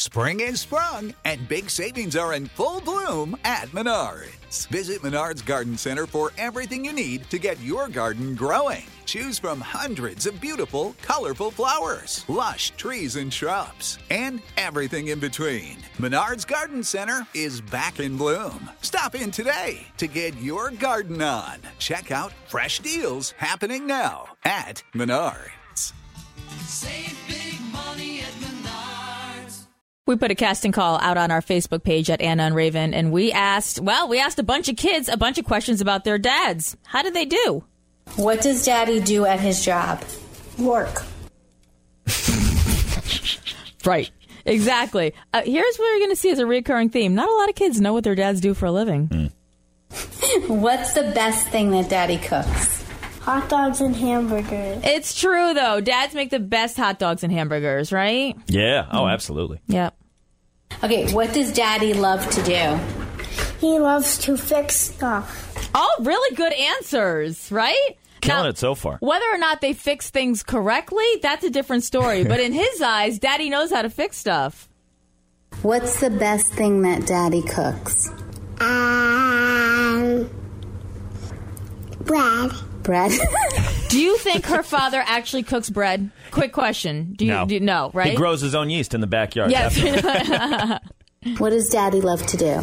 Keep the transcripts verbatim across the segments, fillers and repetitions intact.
Spring is sprung, and big savings are in full bloom at Menards. Visit Menards Garden Center for everything you need to get your garden growing. Choose from hundreds of beautiful, colorful flowers, lush trees and shrubs, and everything in between. Menards Garden Center is back in bloom. Stop in today to get your garden on. Check out fresh deals happening now at Menards. Save big money at Menards. We put a casting call out on our Facebook page at Anna and Raven, and we asked, well, we asked a bunch of kids a bunch of questions about their dads. How did they do? What does Daddy do at his job? Work. Right. Exactly. Uh, here's what you're going to see as a recurring theme. Not a lot of kids know what their dads do for a living. Mm. What's the best thing that Daddy cooks? Hot dogs and hamburgers. It's true, though. Dads make the best hot dogs and hamburgers, right? Yeah. Oh, absolutely. Yep. Okay, what does Daddy love to do? He loves to fix stuff. All really good answers, right? Killing now, it so far. Whether or not they fix things correctly, that's a different story. But in his eyes, Daddy knows how to fix stuff. What's the best thing that Daddy cooks? Um, bread. Bread. Do you think her father actually cooks bread? Quick question. Do you no. do, no, right? He grows his own yeast in the backyard. Yes. What does Daddy love to do?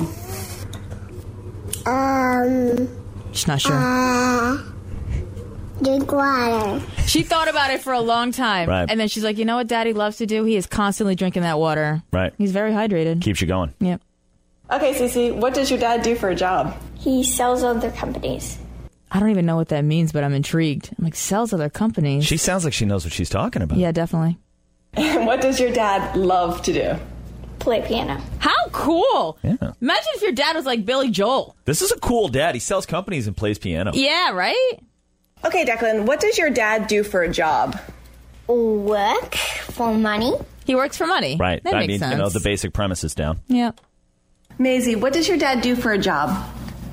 Um, She's not sure. Uh, drink water. She thought about it for a long time. Right. And then she's like, you know what Daddy loves to do? He is constantly drinking that water. Right. He's very hydrated. Keeps you going. Yep. Okay, Cece, what does your dad do for a job? He sells other companies. I don't even know what that means, but I'm intrigued. I'm like, sells other companies. She sounds like she knows what she's talking about. Yeah, definitely. And what does your dad love to do? Play piano. How cool. Yeah. Imagine if your dad was like Billy Joel. This is a cool dad. He sells companies and plays piano. Yeah, right? Okay, Declan, what does your dad do for a job? Work for money. He works for money. Right. That I makes mean, sense. you know, the basic premise is down. Yep. Maisie, what does your dad do for a job?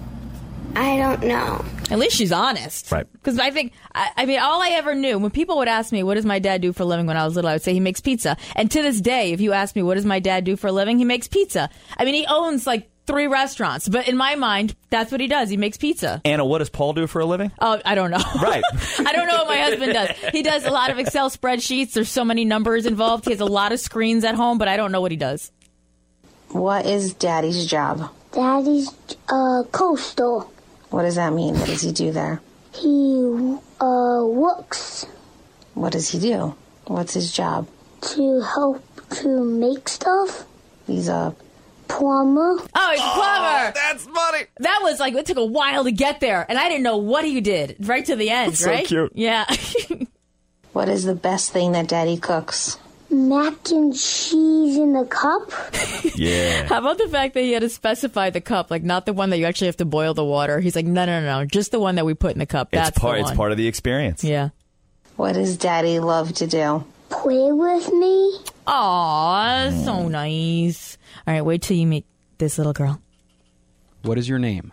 I don't know. At least she's honest. Right. Because I think, I, I mean, all I ever knew, when people would ask me, what does my dad do for a living when I was little, I would say he makes pizza. And to this day, if you ask me, what does my dad do for a living, he makes pizza. I mean, he owns like three restaurants. But in my mind, that's what he does. He makes pizza. Anna, what does Paul do for a living? Oh, I don't know. Right. I don't know what my husband does. He does a lot of Excel spreadsheets. There's so many numbers involved. He has a lot of screens at home, but I don't know what he does. What is Daddy's job? Daddy's uh, coastal. What does that mean? What does he do there? He uh, works. What does he do? What's his job? To help to make stuff. He's a plumber. Oh, he's a plumber. Oh, that's funny. That was like, it took a while to get there, and I didn't know what he did right to the end, That's right? so cute. Yeah. What is the best thing that Daddy cooks? Mac and cheese in a cup. Yeah. How about the fact that he had to specify the cup, like not the one that you actually have to boil the water? He's like, no, no, no, no, just the one that we put in the cup. That's it's part. the one. It's part of the experience. Yeah. What does Daddy love to do? Play with me. Aw, so nice. All right, wait till you meet this little girl. What is your name?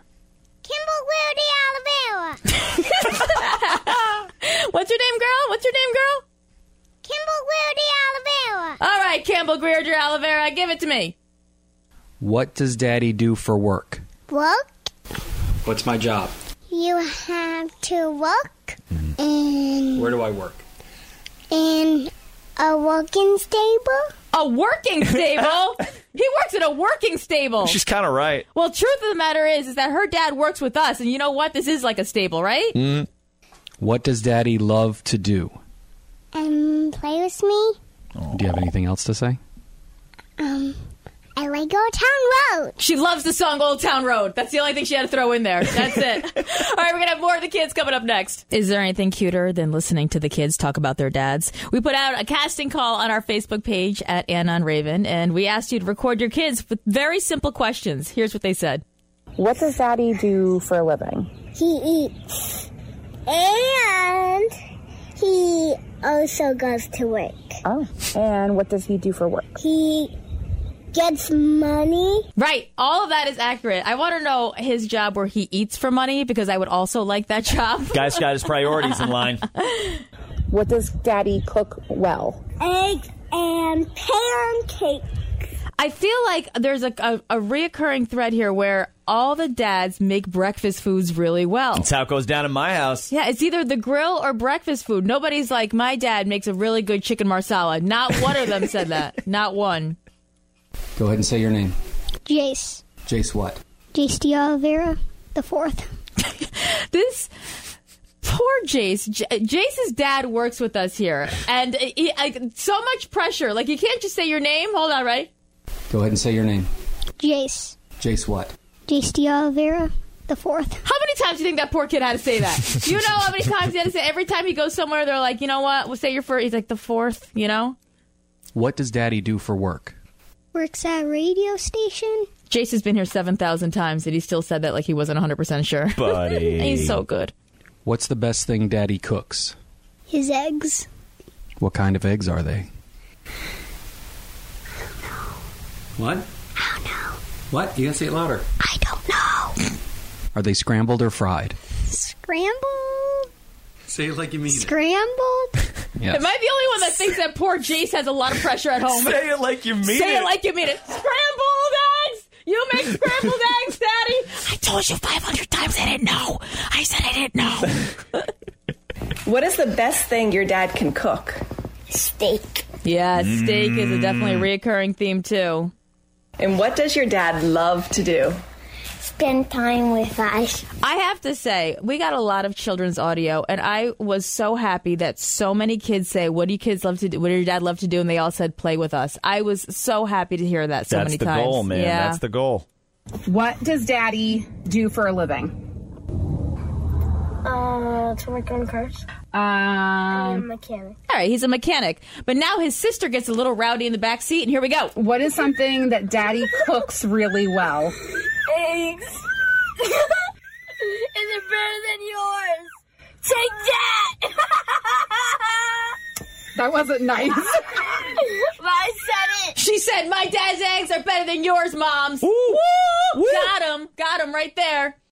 Kimble Weirdy Alabama. What's your name, girl? What's your name, girl? Kimble Weirdy Alabama. All right, Campbell Greer Oliveira, give it to me. What does Daddy do for work? Work. What's my job? You have to work in Where do I work? in a working stable. A working stable? He works at a working stable. She's kind of right. Well, truth of the matter is, is that her dad works with us, and you know what? This is like a stable, right? Mm. What does Daddy love to do? Um, play with me. Do you have anything else to say? Um, I like Old Town Road. She loves the song Old Town Road. That's the only thing she had to throw in there. That's it. All right, we're going to have more of the kids coming up next. Is there anything cuter than listening to the kids talk about their dads? We put out a casting call on our Facebook page at Anna and Raven, and we asked you to record your kids with very simple questions. Here's what they said. What does Daddy do for a living? He eats. And he also goes to work. Oh, and what does he do for work? He gets money. Right. All of that is accurate. I want to know his job where he eats for money, because I would also like that job. Guy's got his priorities in line. What does Daddy cook well? Eggs and pancakes. I feel like there's a, a, a reoccurring thread here where all the dads make breakfast foods really well. That's how it goes down in my house. Yeah, it's either the grill or breakfast food. Nobody's like, my dad makes a really good chicken marsala. Not one of them said that. Not one. Go ahead and say your name. Jace. Jace what? Jace de Oliveira the fourth. This poor Jace. J- Jace's dad works with us here. And he, I, so much pressure. Like, you can't just say your name. Hold on, right? Go ahead and say your name. Jace. Jace what? Jace de Oliveira the fourth. How many times do you think that poor kid had to say that? Do you know how many times he had to say? Every time he goes somewhere, they're like, you know what? We'll say your first. He's like, the fourth, you know? What does Daddy do for work? Works at a radio station. Jace has been here seven thousand times, and he still said that like he wasn't one hundred percent sure. Buddy. He's so good. What's the best thing Daddy cooks? His eggs. What kind of eggs are they? What? I don't know. What? You gotta say it louder. I don't know. Are they scrambled or fried? Scrambled. Say it like you mean Scrambled. Yes. Am I the only one that thinks that poor Jace has a lot of pressure at home? Say it like you mean Say it. it like you mean it. Scrambled eggs! You make scrambled eggs, Daddy! I told you five hundred times I didn't know. I said I didn't know. What is the best thing your dad can cook? Steak. Yeah, steak is a definitely a reoccurring theme, too. And what does your dad love to do? Spend time with us. I have to say, we got a lot of children's audio, and I was so happy that so many kids say, what do you kids love to do? What do your dad love to do? And they all said, play with us. I was so happy to hear that so That's many the times. goal, man. Yeah. That's the goal. What does Daddy do for a living? Uh, to work on cars. Um, I'm a mechanic. All right, he's a mechanic. But now his sister gets a little rowdy in the back seat, and here we go. what is something that Daddy cooks really well? Eggs. Is it better than yours? Take that! That wasn't nice. But I said it. She said, my dad's eggs are better than yours, Moms. Woo! Woo! Got him. Got him right there.